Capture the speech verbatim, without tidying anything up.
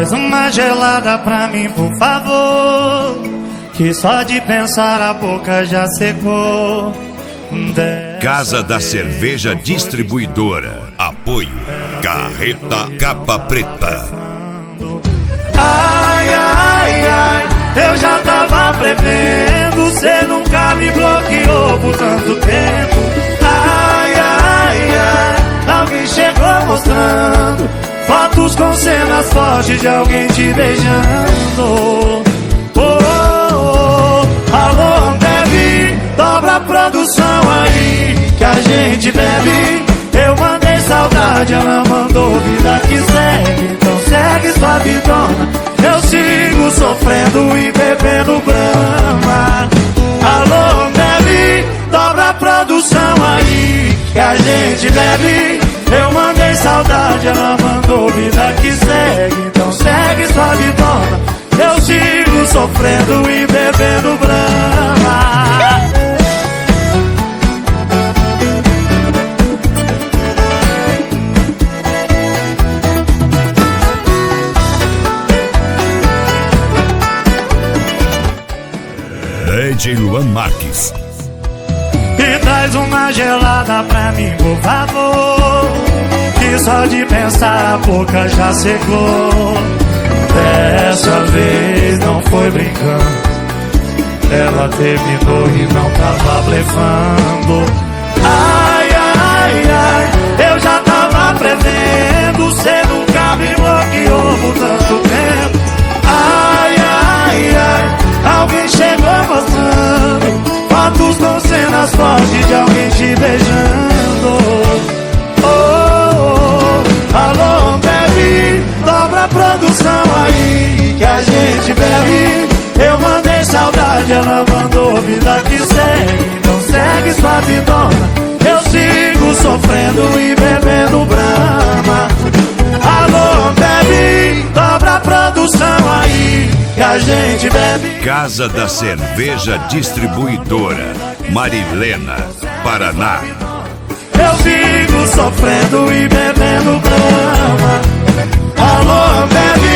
traz uma gelada pra mim, por favor, que só de pensar a boca já secou. Dessa Casa da Cerveja Distribuidora. Apoio Carreta Capa Preta. Ai, ai, ai, eu já tava prevendo, cê nunca me bloqueou por tanto tempo. Ai, ai, ai, alguém chegou mostrando fotos com cenas fortes de alguém te beijando. Oh, oh, oh, alô, Ambev, dobra a produção aí que a gente bebe. Eu mandei saudade, ela mandou vida que segue. Então segue sua vidona, eu sigo sofrendo e bebendo Brahma. Alô, Ambev, dobra a produção aí que a gente bebe. Eu mandei saudade, ela mandou vida que segue. Então segue sua vidona, eu sigo sofrendo e bebendo Brahma. D J Luan Marques. E traz uma gelada pra mim, por favor, que só de pensar a boca já secou. Dessa vez não foi brincando, ela terminou e não tava blefando. Ai, ai, ai, eu já tava prevendo, cê nunca me bloqueou por tanto tempo. Ai, ai, ai, alguém chegou mostrando fotos com cenas fortes de alguém te beijando. Oh, oh, oh, alô, Ambev, dobra a produção aí que a gente bebe. Eu mandei saudade, ela mandou vida que segue. Então segue sua vidona, eu sigo sofrendo e bebendo Brahma. Alô, Ambev, dobra a produção aí que a gente bebe. Casa da Cerveja Distribuidora, Marilena, Paraná. Eu sigo sofrendo e bebendo Brahma. Alô, Ambev,